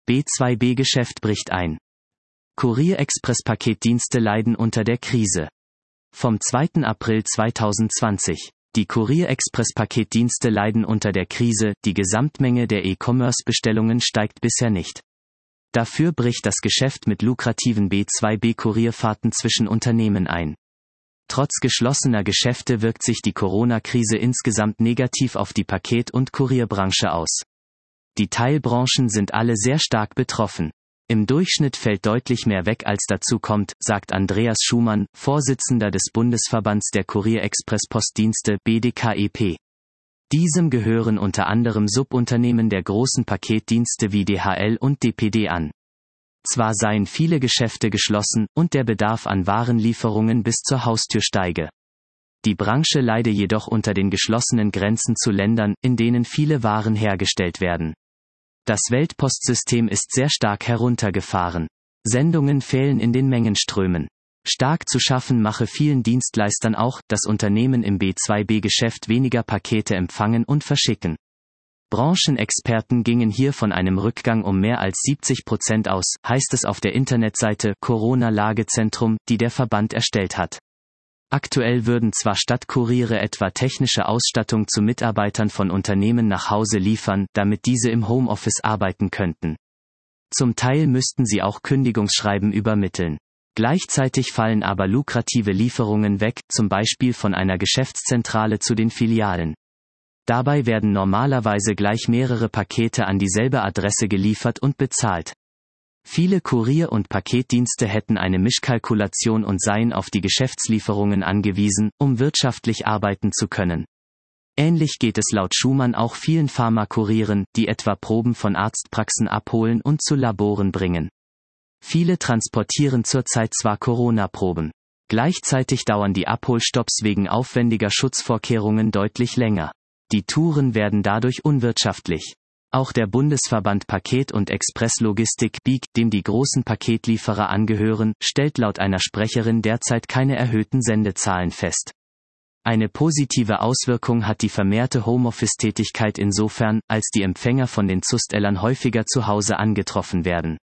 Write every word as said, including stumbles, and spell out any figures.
B zwei B-Geschäft bricht ein. Kurier-Express-Paketdienste leiden unter der Krise. Vom zweiten April zweitausendzwanzig. Die Kurier-Express-Paketdienste leiden unter der Krise, die Gesamtmenge der E-Commerce-Bestellungen steigt bisher nicht. Dafür bricht das Geschäft mit lukrativen B zwei B-Kurierfahrten zwischen Unternehmen ein. Trotz geschlossener Geschäfte wirkt sich die Corona-Krise insgesamt negativ auf die Paket- und Kurierbranche aus. Die Teilbranchen sind alle sehr stark betroffen. Im Durchschnitt fällt deutlich mehr weg als dazu kommt, sagt Andreas Schumann, Vorsitzender des Bundesverbands der Kurier-Express-Postdienste B D K E P. Diesem gehören unter anderem Subunternehmen der großen Paketdienste wie D H L und D P D an. Zwar seien viele Geschäfte geschlossen und der Bedarf an Warenlieferungen bis zur Haustür steige. Die Branche leide jedoch unter den geschlossenen Grenzen zu Ländern, in denen viele Waren hergestellt werden. Das Weltpostsystem ist sehr stark heruntergefahren. Sendungen fehlen in den Mengenströmen. Stark zu schaffen mache vielen Dienstleistern auch, dass Unternehmen im B zwei B-Geschäft weniger Pakete empfangen und verschicken. Branchenexperten gingen hier von einem Rückgang um mehr als siebzig Prozent aus, heißt es auf der Internetseite Corona-Lagezentrum, die der Verband erstellt hat. Aktuell würden zwar Stadtkuriere etwa technische Ausstattung zu Mitarbeitern von Unternehmen nach Hause liefern, damit diese im Homeoffice arbeiten könnten. Zum Teil müssten sie auch Kündigungsschreiben übermitteln. Gleichzeitig fallen aber lukrative Lieferungen weg, zum Beispiel von einer Geschäftszentrale zu den Filialen. Dabei werden normalerweise gleich mehrere Pakete an dieselbe Adresse geliefert und bezahlt. Viele Kurier- und Paketdienste hätten eine Mischkalkulation und seien auf die Geschäftslieferungen angewiesen, um wirtschaftlich arbeiten zu können. Ähnlich geht es laut Schumann auch vielen Pharmakurieren, die etwa Proben von Arztpraxen abholen und zu Laboren bringen. Viele transportieren zurzeit zwar Corona-Proben. Gleichzeitig dauern die Abholstopps wegen aufwendiger Schutzvorkehrungen deutlich länger. Die Touren werden dadurch unwirtschaftlich. Auch der Bundesverband Paket- und Expresslogistik B I G, dem die großen Paketlieferer angehören, stellt laut einer Sprecherin derzeit keine erhöhten Sendezahlen fest. Eine positive Auswirkung hat die vermehrte Homeoffice-Tätigkeit insofern, als die Empfänger von den Zustellern häufiger zu Hause angetroffen werden.